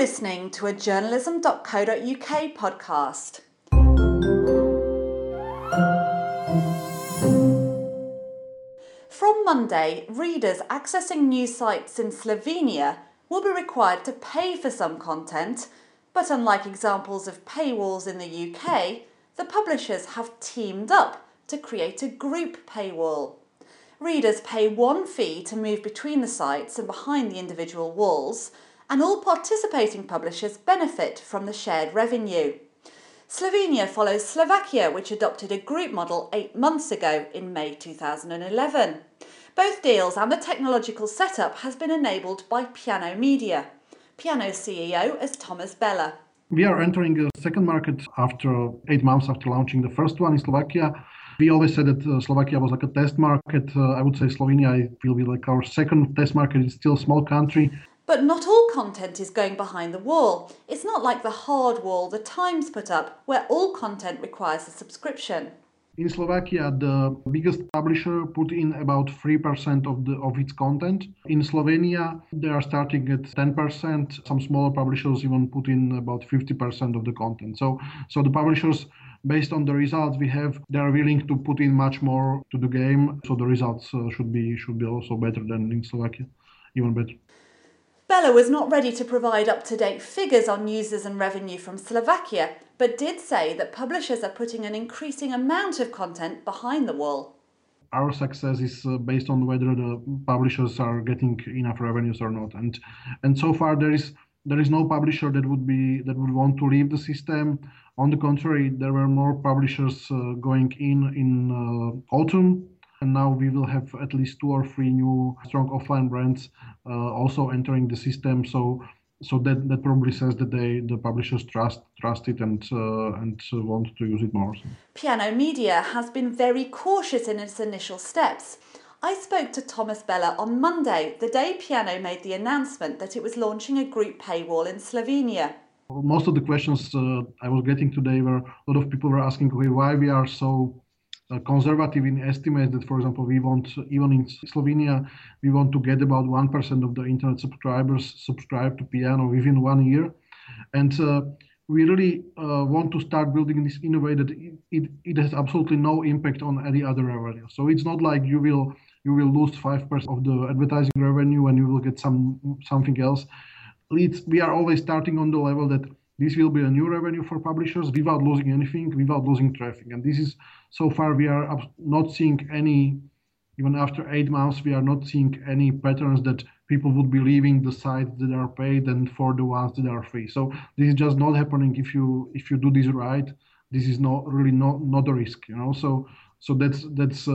listening to a journalism.co.uk podcast. From Monday, readers accessing news sites in Slovenia will be required to pay for some content, but unlike examples of paywalls in the UK, the publishers have teamed up to create a group paywall. Readers pay one fee to move between the sites and behind the individual walls, and all participating publishers benefit from the shared revenue. Slovenia follows Slovakia, which adopted a group model 8 months ago in May 2011. Both deals and the technological setup has been enabled by Piano Media. Piano's CEO is Thomas Bella. We are entering a second market after 8 months after launching the first one in Slovakia. We always said that Slovakia was like a test market. I would say Slovenia will be like our second test market. It's still a small country. But not all content is going behind the wall. It's not like the hard wall the Times put up, where all content requires a subscription. In Slovakia, the biggest publisher put in about 3% of its content. In Slovenia, they are starting at 10%. Some smaller publishers even put in about 50% of the content. So the publishers, based on the results we have, they are willing to put in much more to the game. So the results should be also better than in Slovakia, even better. Bella was not ready to provide up-to-date figures on users and revenue from Slovakia, but did say that publishers are putting an increasing amount of content behind the wall. Our success is based on whether the publishers are getting enough revenues or not, and so far there is no publisher that would want to leave the system. On the contrary, there were more publishers going in autumn. And now we will have at least 2 or 3 new strong offline brands also entering the system. So that probably says that the publishers trust it and want to use it more. Piano Media has been very cautious in its initial steps. I spoke to Thomas Bella on Monday, the day Piano made the announcement that it was launching a group paywall in Slovenia. Most of the questions I was getting today were a lot of people were asking why we are so conservative in estimates that, for example, we want, even in Slovenia, we want to get about 1% of the internet subscribers subscribe to Piano within 1 year. And we really want to start building this in a way that it has absolutely no impact on any other revenue. So it's not like you will lose 5% of the advertising revenue and you will get something else. We are always starting on the level that this will be a new revenue for publishers without losing anything, without losing traffic. And this is, so far, we are not seeing any, even after 8 months, we are not seeing any patterns that people would be leaving the sites that are paid and for the ones that are free. So this is just not happening if you do this right. This is not a risk, you know. So that's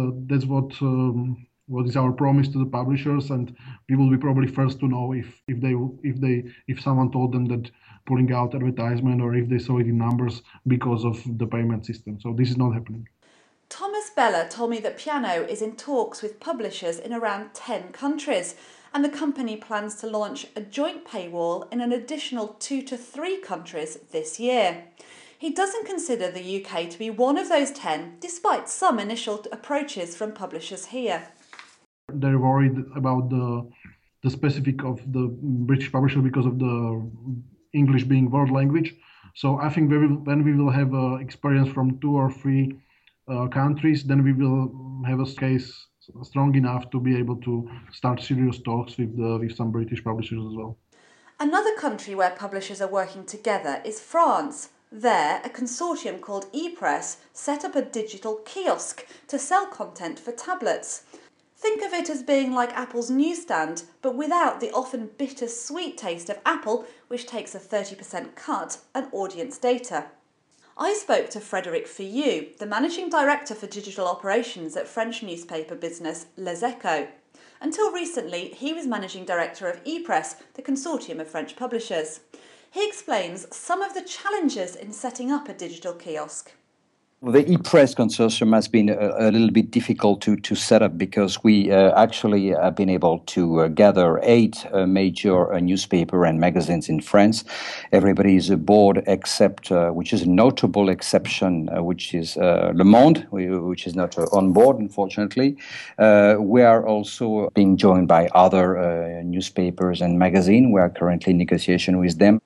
what is our promise to the publishers, and we will be probably first to know if someone told them that pulling out advertisement or if they saw it in numbers because of the payment system. So this is not happening. Thomas Bella told me that Piano is in talks with publishers in around 10 countries, and the company plans to launch a joint paywall in an additional 2 to 3 countries this year. He doesn't consider the UK to be one of those 10, despite some initial approaches from publishers here. They're worried about the specific of the British publisher because of the English being world language. So I think when we will have experience from 2 or 3 countries, then we will have a case strong enough to be able to start serious talks with some British publishers as well. Another country where publishers are working together is France. There, a consortium called ePress set up a digital kiosk to sell content for tablets. Think of it as being like Apple's newsstand, but without the often bitter-sweet taste of Apple, which takes a 30% cut and audience data. I spoke to Frédéric Fillou, the managing director for digital operations at French newspaper business Les Echos. Until recently, he was managing director of ePress, the consortium of French publishers. He explains some of the challenges in setting up a digital kiosk. The ePress consortium has been a little bit difficult to set up because we actually have been able to gather 8 major newspaper and magazines in France. Everybody is aboard except, which is a notable exception, which is Le Monde, which is not on board, unfortunately. We are also being joined by other newspapers and magazines. We are currently in negotiation with them.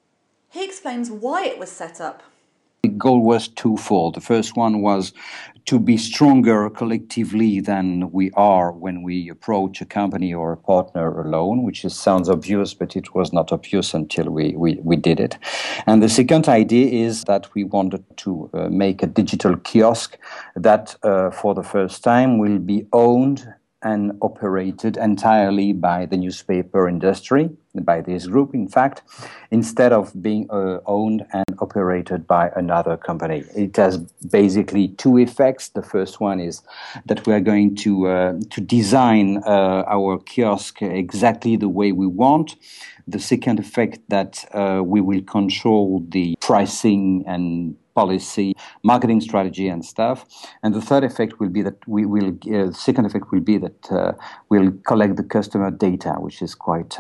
He explains why it was set up. The goal was twofold. The first one was to be stronger collectively than we are when we approach a company or a partner alone, which sounds obvious, but it was not obvious until we did it. And the second idea is that we wanted to make a digital kiosk that for the first time will be owned and operated entirely by the newspaper industry, by this group, in fact, instead of being owned and operated by another company. It has basically two effects. The first one is that we are going to design our kiosk exactly the way we want. The second effect that we will control the pricing and policy, marketing strategy, and stuff. And the third effect will be that second effect will be that we'll collect the customer data, which is quite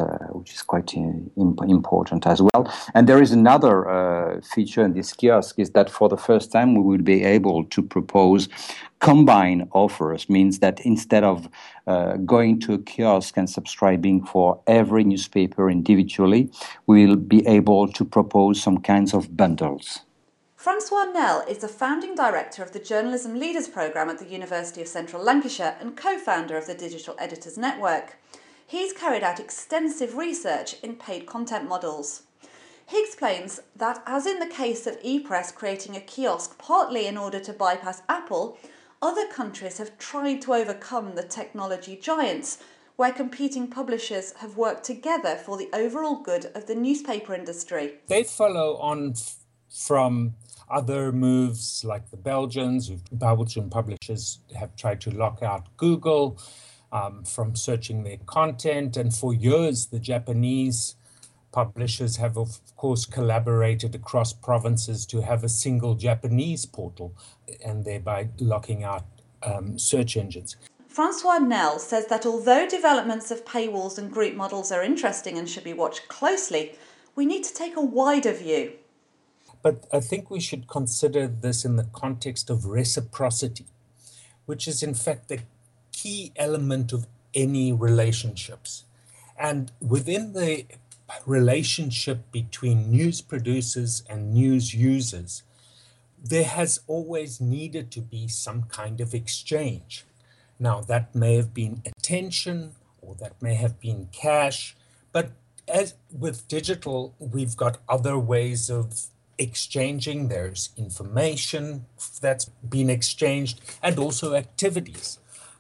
important as well. And there is another feature in this kiosk is that for the first time we will be able to propose combined offers. Means that instead of going to a kiosk and subscribing for every newspaper individually, we'll be able to propose some kinds of bundles. Francois Nel is the founding director of the Journalism Leaders Programme at the University of Central Lancashire and co-founder of the Digital Editors Network. He's carried out extensive research in paid content models. He explains that, as in the case of ePress creating a kiosk partly in order to bypass Apple, other countries have tried to overcome the technology giants, where competing publishers have worked together for the overall good of the newspaper industry. They follow on from other moves like the Belgians, Belgian publishers have tried to lock out Google from searching their content. And for years, the Japanese publishers have, of course, collaborated across provinces to have a single Japanese portal and thereby locking out search engines. Francois Nel says that although developments of paywalls and group models are interesting and should be watched closely, we need to take a wider view. But I think we should consider this in the context of reciprocity, which is in fact the key element of any relationships. And within the relationship between news producers and news users, there has always needed to be some kind of exchange. Now, that may have been attention or that may have been cash, but as with digital, we've got other ways of exchanging. There's information that's been exchanged and also activities.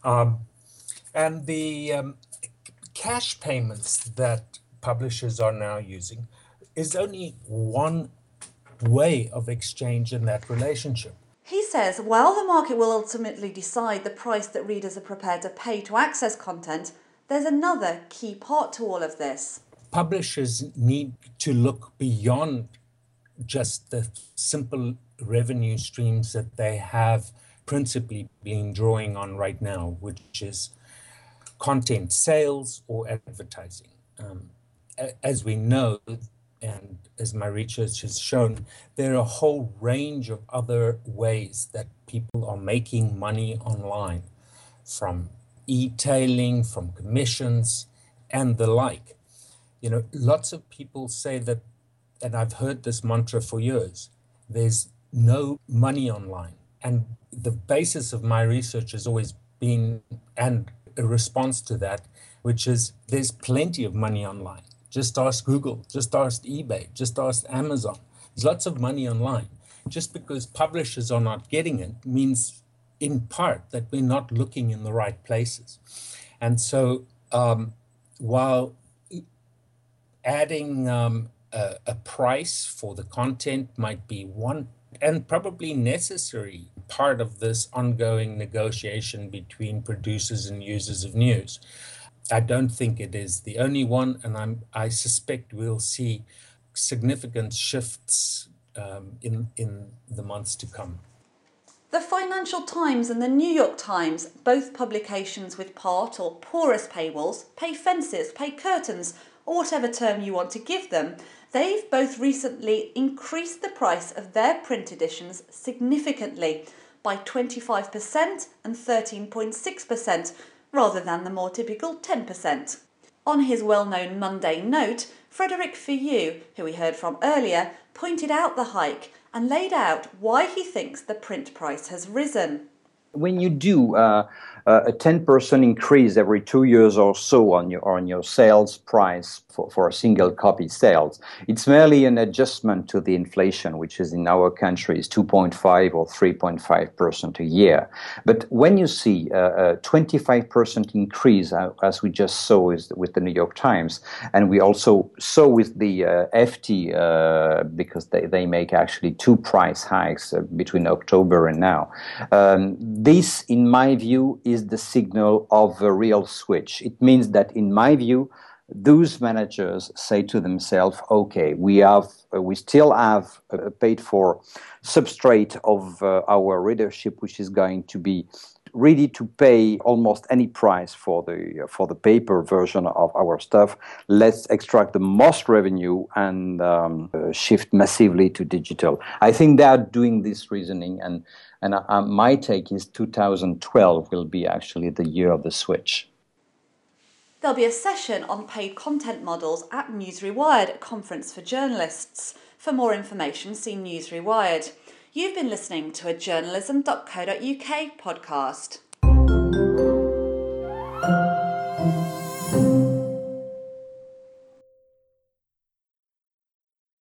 And the cash payments that publishers are now using is only one way of exchange in that relationship. He says while the market will ultimately decide the price that readers are prepared to pay to access content, there's another key part to all of this. Publishers need to look beyond just the simple revenue streams that they have principally been drawing on right now, which is content sales or advertising. As we know, and as my research has shown, there are a whole range of other ways that people are making money online, from e-tailing, from commissions, and the like. You know, lots of people say that, and I've heard this mantra for years, there's no money online. And the basis of my research has always been, and a response to that, which is there's plenty of money online. Just ask Google, just ask eBay, just ask Amazon. There's lots of money online. Just because publishers are not getting it means in part that we're not looking in the right places. And so while adding a price for the content might be one and probably necessary part of this ongoing negotiation between producers and users of news, I don't think it is the only one, and I suspect we'll see significant shifts in the months to come. The Financial Times and the New York Times, both publications with part or porous paywalls, pay fences, pay curtains, or whatever term you want to give them, they've both recently increased the price of their print editions significantly by 25% and 13.6%, rather than the more typical 10%. On his well-known Monday note, Frederick Fillou, who we heard from earlier, pointed out the hike and laid out why he thinks the print price has risen. When you do a 10% increase every 2 years or so on your sales price for a single copy sales, it's merely an adjustment to the inflation, which is in our country is 2.5 or 3.5% a year. But when you see a 25% increase, as we just saw with the New York Times, and we also saw with the FT, because they make actually 2 price hikes between October and now, this, in my view, is the signal of a real switch. It means that, in my view, those managers say to themselves, okay, we still have paid for substrate of our readership, which is going to be ready to pay almost any price for the paper version of our stuff. Let's extract the most revenue and shift massively to digital. I think they are doing this reasoning, and my take is 2012 will be actually the year of the switch. There'll be a session on paid content models at News Rewired, a conference for journalists. For more information, see News Rewired. You've been listening to a journalism.co.uk podcast.